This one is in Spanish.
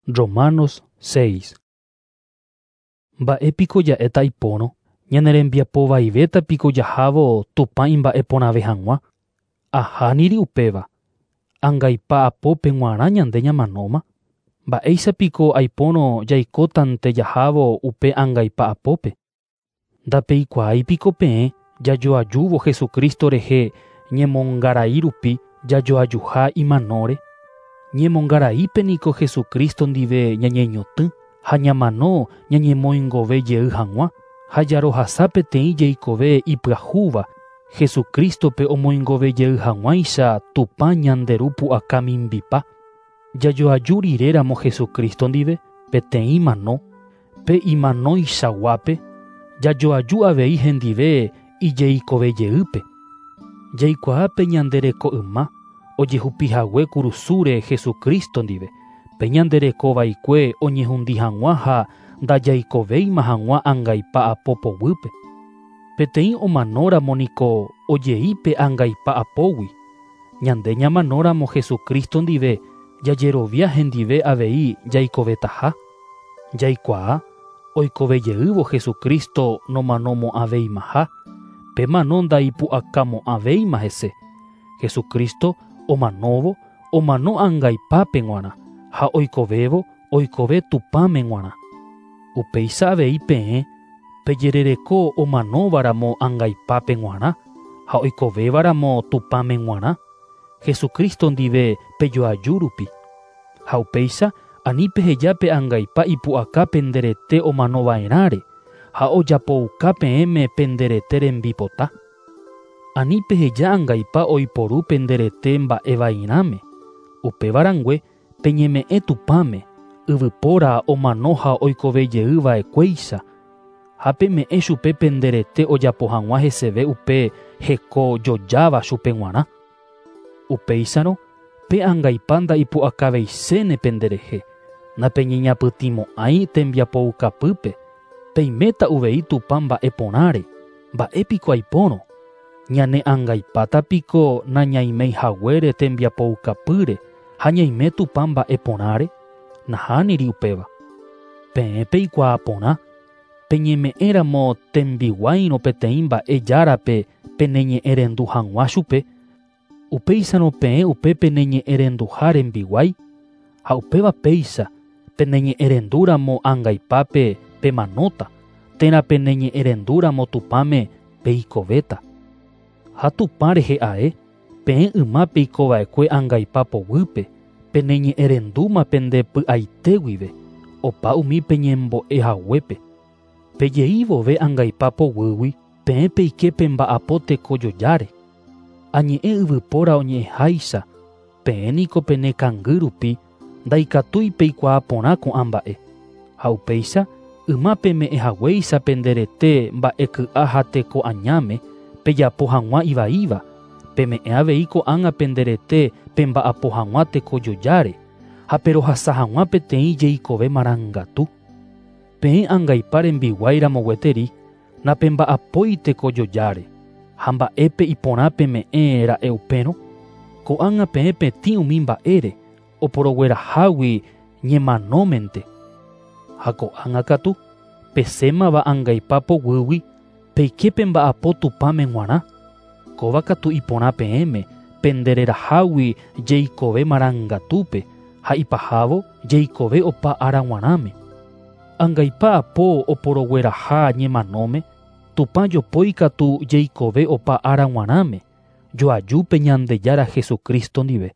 Romanos 6. Mba'épiko ja'e taipórõ, ñane rembiapo vaivέτapiko jahávo Tupã imba'eporãve hag̃ua. Ahániri upéva. Angaipa apópe g̃uarã ñande ñamanóma. Mba'éichapiko aipórõ jaikótante jahávo upe angaipa apópe. Ndapeikuaáipiko peẽ jajoajúvo Jesukristo rehe ñemongarai rupi jajoajuha imanóre. Ñemongaraípeniko Jesukristo ndive ñañeñotỹ ha ñamanó ñañemoingove jey hag̃ua ha jarohasa peteĩ jeikove ipyahúva Jesukristope omoingove jey hag̃uáicha Tupã ñanderu pu'aka mimbipa. Jajoaju riréramo Jesukristo ndive peteĩ imanó, pe imanóichaguápe jajoaju avei hendive ijeikove jeýpe. Jaikuaápe ñandereko yma ojehupihague kurusúre Jesukristo ndive, pe ñanderekovaikue oñehundi hag̃ua ha ndajajkovéima hag̃ua angaipa apopoguýpe. Peteĩ omanóramo niko ojeípe angaipa apógui. Ñande ñamanóramo Jesukristo ndive jajerovia hendive avei jaikovetaha. Jaikuaa oikovejeývo Jesukristo nomanomo'ãvéimaha, pe mano ndaipu'akamo'ãvéima hese. Jesukristo omano angaipápe g̃uarã ha oikovévo oikove Tupãme g̃uarã. Upéicha avei peẽ pejerereko omanóvaramo angaipápe g̃uarã ha oikovévaramo Tupãme g̃uarã Jesukristo ndive pejoaju rupi. Ha upéicha ani pehejápe angaipa ipu'aka penderete omanova'erãre ha ojapouka peẽme penderete rembipota. Ani peheja angaipa oiporu penderete mba'evairãme. Upevarangue peñeme'ẽ Tupãme yvypóra omano ha oikovejeýva'ekuéicha. Ha peme'ẽ chupe penderete ojapo hag̃ua heseve upe heko jojáva chupe g̃uarã. Upéicharõ pe angaipa ndaipu'akaveiséne penderehe, napeñeñapytĩmo'ãi tembiapoukapýpe. Peiméta uvei Tupã mba'eporãre, mba'épiko aipórõ. Ñane angaipátapiko nañaimeihaguére tembiapoukapýre ha ñaime Tupã mba'eporãre, nahániri upéva. Peẽ peikuaa porã, peñeme'ẽramo tembiguairõ peteĩ mba'e járape peneñe'ẽrendu hag̃ua chupe. Upéicharõ peẽ upe peneñe'ẽrenduha rembiguái, ha upéva péicha peneñe'ẽrendúramo angaipápe pemanóta, térã peneñe'ẽrendúramo Tupãme peikovéta. Ha Tupã rehe ae, peẽ yma peikova'ekue angaipa poguýpe, peneñe'ẽrendúma pendepy'aitéguive, opa umi peñembo'ehaguépe. Pejey vove angaipa poguýgui, peẽ peike pemba'apo tekojojáre. Añe'ẽ yvypóra oñe'ẽháicha, peẽ niko penekangy rupi ndaikatúi peikuaa porã ko'ã mba'e. Ha upéicha yma peme'ẽhaguéicha penderete mba'eky'a ha teko añáme pejapo hag̃ua ivaíva, peme'ẽ avei ko'ág̃a penderete pemba'apo hag̃ua tekojojáre ha perohasa hag̃ua peteĩ jeikove marangatu. Peẽ angaipa rembiguaíramo gueteri napemba'apói tekojojáre ha mba'épe iporã peme'ẽ ra'e upérõ. Ko'ág̃a peẽ petĩ umi mba'ére oporoguerahágui ñemanómente. Ha ko'ág̃a katu pesémava angaipa poguýgui peike pemba'apo Tupãme g̃uarã. Kóva katu iporã peẽme pendererahágui jeikove marangatúpe ha ipahávo jeikove opa ára g̃uarãme. Angaipa apo oporogueraha ñemanóme, Tupã jopói katu jeikove opa ára g̃uarãme, joajúpe Ñandejára Jesukristo ndive.